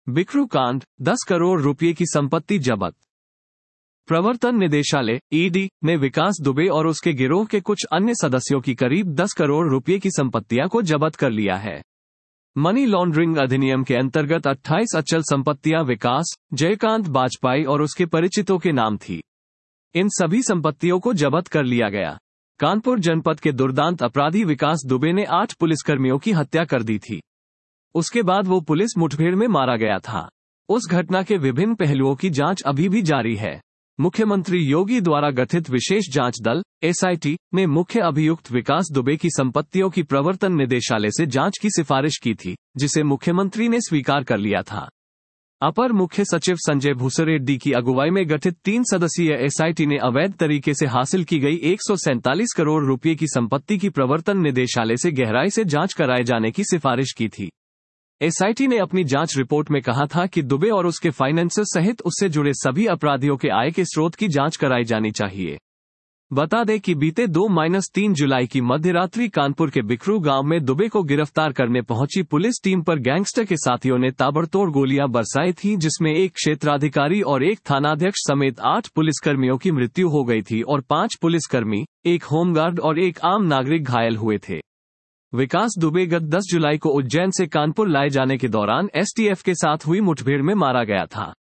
बिकरू कांड, 10 करोड़ रुपए की संपत्ति जब्त। प्रवर्तन निदेशालय ईडी ने विकास दुबे और उसके गिरोह के कुछ अन्य सदस्यों की करीब 10 करोड़ रुपए की संपत्तियां को जब्त कर लिया है। मनी लॉन्ड्रिंग अधिनियम के अंतर्गत 28 अचल संपत्तियां विकास जयकांत बाजपाई और उसके परिचितों के नाम थी। इन सभी संपत्तियों को जब्त कर लिया गया। कानपुर जनपद के दुर्दांत अपराधी विकास दुबे ने 8 पुलिसकर्मियों की हत्या कर दी थी। उसके बाद वो पुलिस मुठभेड़ में मारा गया था। उस घटना के विभिन्न पहलुओं की जांच अभी भी जारी है। मुख्यमंत्री योगी द्वारा गठित विशेष जांच दल एसआईटी ने मुख्य अभियुक्त विकास दुबे की संपत्तियों की प्रवर्तन निदेशालय से जांच की सिफारिश की थी, जिसे मुख्यमंत्री ने स्वीकार कर लिया था। अपर मुख्य सचिव संजय भूसरेड्डी की अगुवाई में गठित 3 सदस्यीय एसआईटी ने अवैध तरीके से हासिल की गई 147 करोड़ रुपए की संपत्ति की प्रवर्तन निदेशालय से गहराई से जांच कराए जाने की सिफारिश की थी। एसआईटी ने अपनी जांच रिपोर्ट में कहा था कि दुबे और उसके फाइनेंसर सहित उससे जुड़े सभी अपराधियों के आय के स्रोत की जांच कराई जानी चाहिए। बता दें कि बीते 2-3 जुलाई की मध्यरात्रि कानपुर के बिकरू गांव में दुबे को गिरफ्तार करने पहुंची पुलिस टीम पर गैंगस्टर के साथियों ने ताबड़तोड़ गोलियां बरसाई थीं, जिसमें एक क्षेत्राधिकारी और एक थानाध्यक्ष समेत 8 पुलिसकर्मियों की मृत्यु हो गई थी और 5 पुलिसकर्मी, एक होमगार्ड और एक आम नागरिक घायल हुए थे। विकास दुबे गत 10 जुलाई को उज्जैन से कानपुर लाए जाने के दौरान एसटीएफ के साथ हुई मुठभेड़ में मारा गया था।